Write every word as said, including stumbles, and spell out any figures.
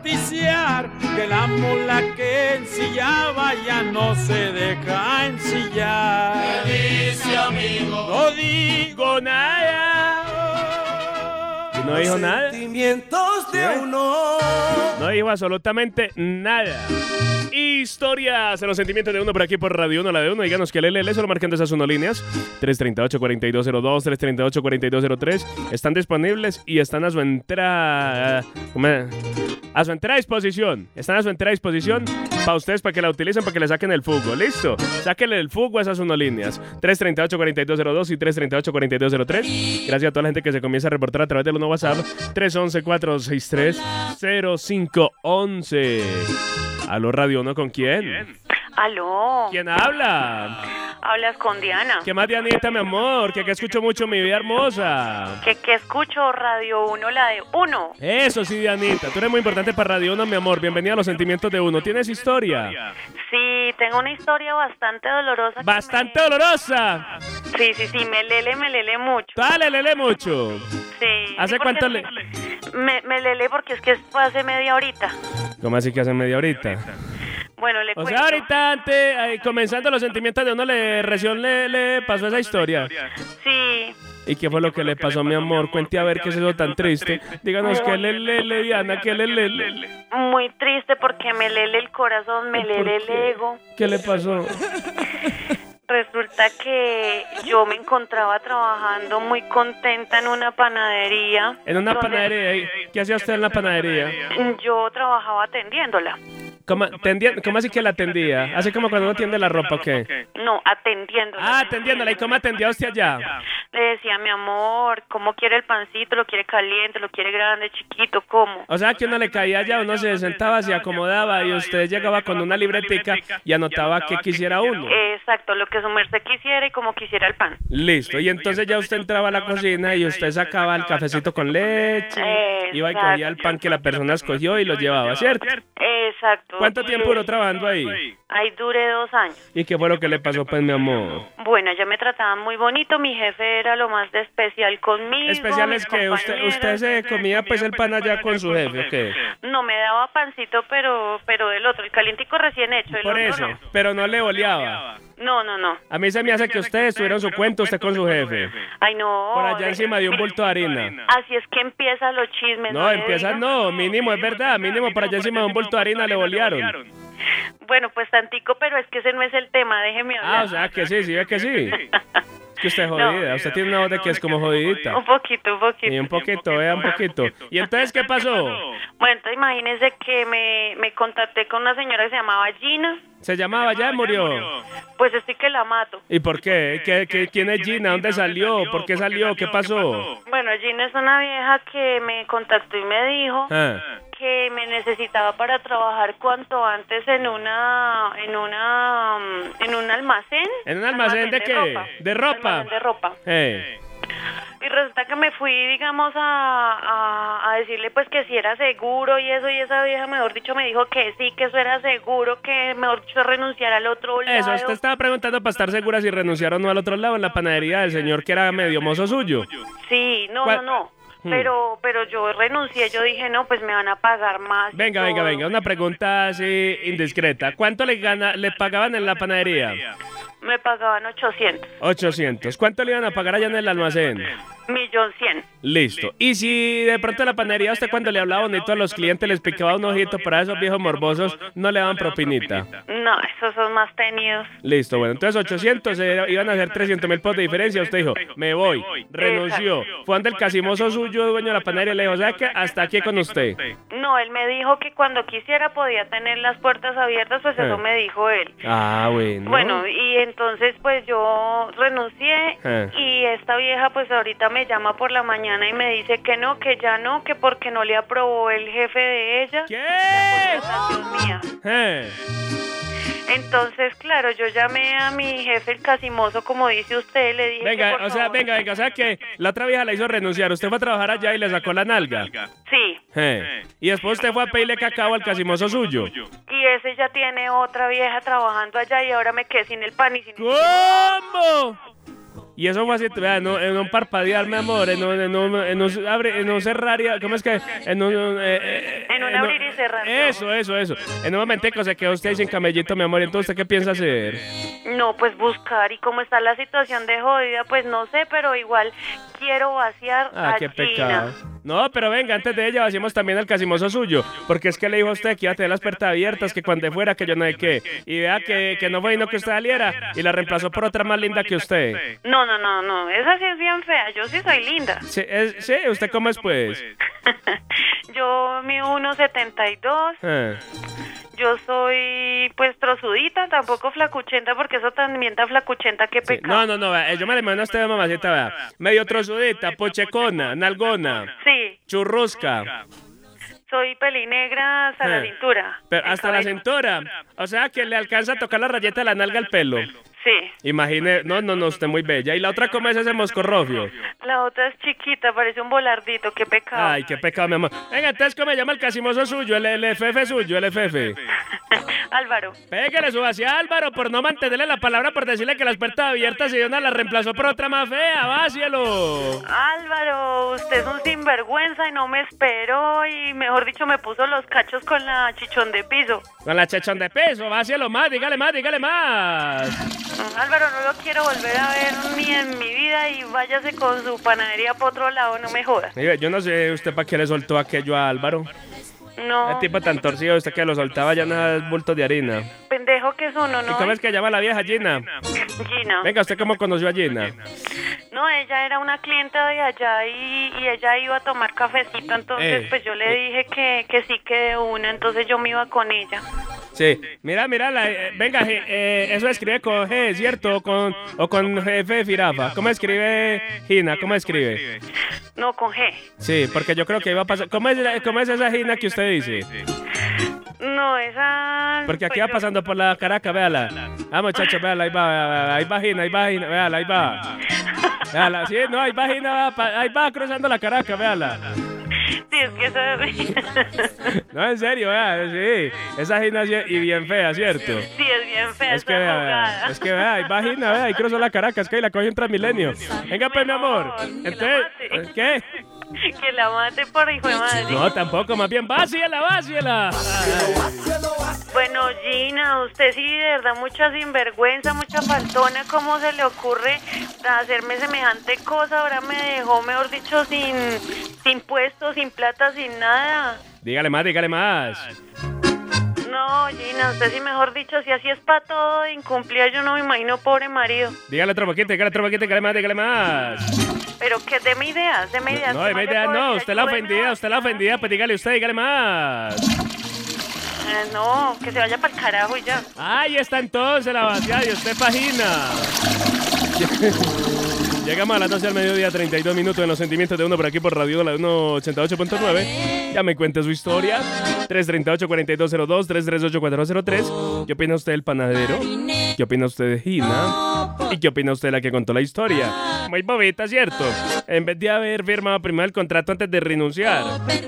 noticiar que la mula que ensillaba ya no se deja ensillar. ¿Qué dice, amigo? No digo nada. ¿No dijo nada? Sentimientos de ¿Sí? uno. No dijo absolutamente nada. Historias en los sentimientos de uno por aquí por Radio uno, la de uno. Díganos que Lele, solo marcando esas uno líneas. tres treinta y ocho, cuarenta y dos cero dos, tres treinta y ocho, cuarenta y dos cero tres. Están disponibles y están a su entrada. A su entera disposición. Están a su entera disposición para ustedes, para que la utilicen, para que le saquen el fugo. ¿Listo? Sáquenle el fugo a esas uno líneas. tres treinta y ocho, cuarenta y dos cero dos y tres treinta y ocho, cuarenta y dos cero tres. Gracias a toda la gente que se comienza a reportar a través del uno WhatsApp. tres once, cuatro seis tres, cero cinco once. Aló, Radio uno, ¿con quién? Aló. ¿Quién habla? Hablas con Diana. ¿Qué más, Dianita, mi amor? Que, que escucho mucho Mi Vida Hermosa. Que, que escucho Radio uno, la de uno. Eso sí, Dianita. Tú eres muy importante para Radio uno, mi amor. Bienvenida a los sentimientos de uno. ¿Tienes historia? Sí, tengo una historia bastante dolorosa. ¡Bastante me... dolorosa! Sí, sí, sí, me lele, me lele mucho. Dale, lele mucho. Sí. ¿Hace sí, cuánto le...? Me, me lele porque es que fue hace media horita. ¿Cómo así que hace media horita? Bueno, le O cuento. sea, ahorita antes, eh, comenzando los sentimientos de uno, le recién le, le pasó esa historia. Sí. ¿Y qué fue lo que le pasó, mi amor? Cuente a ver qué es eso tan triste. Díganos qué le lele, Diana, qué le lele. Muy triste porque me lele el corazón, me lele el ego. ¿Qué le pasó? Resulta que yo me encontraba trabajando muy contenta en una panadería. En una donde panadería. ¿Qué hacía usted en la panadería? Yo trabajaba atendiéndola. ¿Cómo, tendía, ¿Cómo así que la atendía? ¿Así como cuando uno tiende la ropa o qué? No, atendiéndola. Ah, atendiéndola. ¿Y cómo atendía usted allá? Le decía, mi amor, ¿cómo quiere el pancito? ¿Lo quiere caliente? ¿Lo quiere grande, chiquito? ¿Cómo? O sea, que uno le caía allá, uno se sentaba, se acomodaba y usted llegaba con una libretica y anotaba qué quisiera uno. Exacto, lo que su merced quisiera y como quisiera el pan. Listo. Y entonces ya usted entraba a la cocina y usted sacaba el cafecito con leche, iba y cogía el pan que la persona escogió y lo llevaba, ¿cierto? Exacto. ¿Cuánto tiempo duró trabajando ahí? Ahí duré dos años. ¿Y qué fue lo que le pasó, pues, mi amor? Bueno, ella me trataba muy bonito, mi jefe era lo más de especial conmigo. Especial es que usted, usted se comía pues el pan allá con su jefe, ¿o qué? No, me daba pancito, pero pero del otro, el calientico recién hecho. El Por otro eso, no. pero no le oleaba. No, no, no. A mí se me hace que ustedes tuvieron su cuento, usted con su jefe. Ay, no. Por allá encima de un bulto de harina. Así es que empiezan los chismes. No, le empiezan digas. no, mínimo, es verdad, mínimo por allá encima de un bulto de harina le bolearon. Bueno, pues tantico, pero es que ese no es el tema, déjeme hablar. Ah, o sea, que sí, sí, es que sí. Es que usted es jodida, usted tiene una voz de que es como jodidita. Un poquito, un poquito. Y un poquito, vea, un poquito. ¿Y entonces qué pasó? Bueno, entonces imagínense que me, me contacté con una señora que se llamaba Gina. ¿Se llamaba ya murió? Pues estoy que la mato. ¿Y por qué? ¿Qué, qué, ¿Quién es Gina? ¿Dónde salió? ¿Por qué salió? ¿Qué pasó? Bueno, Gina es una vieja que me contactó y me dijo Ah. que me necesitaba para trabajar cuanto antes en una en una mm, en un almacén. ¿En un almacén de qué? ropa. ¿De ropa? Almacén de ropa. Eh. Y resulta que me fui, digamos, a, a, a decirle pues que si era seguro y eso, y esa vieja, mejor dicho, me dijo que sí, que eso era seguro, que mejor dicho renunciar al otro lado. Eso, usted estaba preguntando para estar segura si renunciaron o no al otro lado en la panadería del señor que era medio mozo suyo. Sí, no, ¿Cuál? no, no. Hmm. Pero, pero yo renuncié, yo dije, no, pues me van a pagar más. y Venga, venga, todo. venga, una pregunta así indiscreta. ¿Cuánto le gana, le pagaban en la panadería? Me pagaban ochocientos. ochocientos. ¿Cuánto le iban a pagar allá en el almacén? Millón cien. Listo. Y si de pronto en la panadería usted cuando le hablaba bonito a los clientes les picaba un ojito para esos viejos morbosos, no le daban propinita. No, esos son más tenidos. Listo, bueno, entonces ochocientos eh, iban a hacer trescientos mil pesos de diferencia. Usted dijo, me voy, renunció. Fue ante el casimoso suyo, dueño de la panadería, y le dijo, o sea que hasta aquí con usted. No, él me dijo que cuando quisiera podía tener las puertas abiertas, pues eso Eh. me dijo él. Ah, bueno. Bueno, y entonces pues yo renuncié Eh. y esta vieja pues ahorita me llama por la mañana y me dice que no, que ya no, que porque no le aprobó el jefe de ella. ¿Qué? La contratación mía. Eh. Entonces, claro, yo llamé a mi jefe, el casimoso, como dice usted, le dije que Venga, por o sea, favor- venga, venga, o sea que la otra vieja la hizo renunciar. Usted fue a trabajar allá y le sacó la nalga. Sí, Eh. Y después usted fue a pedirle cacao al casimoso suyo. y ese ya tiene otra vieja trabajando allá y ahora me quedé sin el pan y sin el... ¿Cómo? Y eso fue así, vea, en un, en un parpadear, mi amor, en un, en un, en un, abre, en un cerrar, y- ¿cómo es que? En un... eh, eh, En un abrir y cerrar de Eso, eso, eso. En un momentico se quedó usted ahí sin camellito, mi amor. Entonces, ¿usted qué piensa hacer? No, pues buscar. Y como está la situación de jodida, pues no sé, pero igual quiero vaciar Ah, a qué Gina. pecado. No, pero venga, antes de ella vaciamos también al casimoso suyo. Porque es que le dijo a usted que iba a tener las puertas abiertas, que cuando fuera, que yo no sé qué. Y vea que, que no fue y no que usted saliera. Y la reemplazó por otra más linda que usted. No, no, no, no. Esa sí es bien fea. Yo sí soy linda. Sí, es- sí, ¿usted cómo es, pues? Yo mido uno setenta y dos. Ah. Yo soy, pues, trozudita, tampoco flacuchenta, porque eso también está flacuchenta, qué Sí. pecado. No, no, no, vea, yo me le mando a usted, mamacita, vea. Medio trozudita, pochecona, nalgona, Sí, churrusca. soy pelinegra hasta la Eh. cintura. Pero El hasta la cabello. cintura. O sea, que le alcanza a tocar la rayeta de la nalga al pelo. Sí. Imagine, no, no, no, usted muy bella. ¿Y la otra cómo es ese moscorrofio? La otra es chiquita, parece un volardito, qué pecado. Ay, qué pecado, mi amor. Venga, entonces, ¿cómo se llama el casimoso suyo? El, el F F suyo, el F F. Álvaro. Pégale su hacia Álvaro por no mantenerle la palabra, por decirle que las puertas abiertas y una la reemplazó por otra más fea. ¡Vácielo! Álvaro, usted es un sinvergüenza y no me esperó y, mejor dicho, me puso los cachos con la chichón de piso. Con la chechón de peso, vácielo más, dígale más, dígale más. Álvaro, no lo quiero volver a ver ni en mi vida y váyase con su panadería por otro lado, no me joda. Mire, yo no sé usted para qué le soltó aquello a Álvaro. No, El tipo tan torcido, usted que lo soltaba ya en el bulto de harina. pendejo que es uno, ¿Y ¿no? cómo es que llama la vieja Gina? Gina. Venga, ¿usted cómo conoció a Gina? No, ella era una clienta de allá y, y ella iba a tomar cafecito, entonces Eh, pues yo le dije que, que sí que de una, entonces yo me iba con ella. Sí, mira, mira, la, eh, venga, eh, eh, eso escribe con G, ¿cierto? O con, o con F de jirafa. ¿Cómo escribe Gina? ¿Cómo escribe? No, con G. Sí, porque yo creo que iba a pasar. ¿Cómo es, la- cómo es esa Gina que usted dice? No, esa... Porque aquí pues va yo- pasando por la Caracas, véala. Ah, muchachos, véala, ahí va, vea, vea, ahí va Gina, ahí va Gina, véala, ahí va. Véala, sí, no, ahí va Gina, va pa- ahí va cruzando la Caracas, véala. Sí, es que esa... No, en serio, vea, sí. Esa Gina sí- y bien fea, ¿cierto? Sí, es bien fea Es que esa vea, vea, jugada. es que vea, ahí va Gina, vea, ahí cruzó la Caracas, que ahí la cogió un Transmilenio. Venga, pues, mi amor. Entonces, ¿qué? Que la mate por hijo de madre. No, tampoco, más bien, váciela, váciela. Bueno, Gina, usted sí de verdad mucha sinvergüenza, mucha faltona, ¿cómo se le ocurre hacerme semejante cosa? Ahora me dejó, mejor dicho, sin, sin puesto, sin plata, sin nada. Dígale más, dígale más. No, Gina, usted sí, mejor dicho, si así es para todo, incumplida, yo no me imagino, pobre marido. Dígale otro poquito, dígale otro poquito, dígale más, dígale más. Pero que deme ideas, deme ideas. No, ¿qué deme más le idea, puedo no, decir? usted la Ayúdeme ofendida, usted la bastante. ofendida, pues dígale usted, dígale más. Eh, no, que se vaya para el carajo y ya. Ahí está entonces la vaciada y usted pagina. Llegamos a las doce del mediodía, treinta y dos minutos en los sentimientos de uno por aquí por Radio La uno ochenta y ocho punto nueve. Ya me cuente su historia. tres tres ocho, cuatro dos cero dos, tres tres ocho, cuatro cero tres. ¿Qué opina usted del panadero? ¿Qué opina usted de Gina? ¿Y qué opina usted de la que contó la historia? Muy bobita, ¿cierto? En vez de haber firmado primero el contrato antes de renunciar.